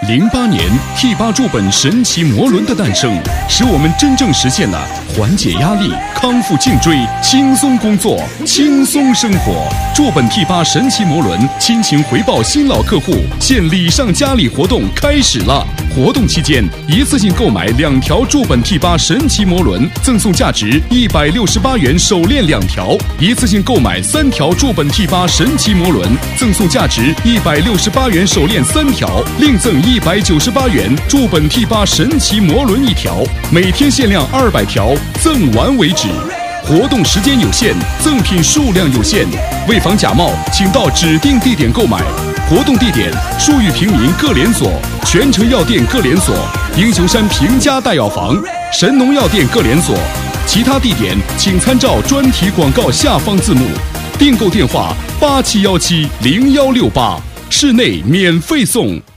08年 T8 注本神奇魔轮的诞生，使我们真正实现了缓解压力、康复颈椎、轻松工作、轻松生活。注本 T8 神奇魔轮亲情回报新老客户现礼上加礼活动开始了。活动期间，一次性购买2条注本 T8 神奇魔轮，赠送价值168元手链2条；一次性购买3条注本 T8 神奇魔轮，赠送价值168元手链3条，另赠198元注本 T8 神奇魔轮1条，每天限量200条，赠完为止。活动时间有限，赠品数量有限，为防假冒，请到指定地点购买。活动地点：树玉平民各连锁、全城药店各连锁、英雄山平家大药房、神农药店各连锁。其他地点请参照专题广告下方字幕。订购电话：87170168，室内免费送。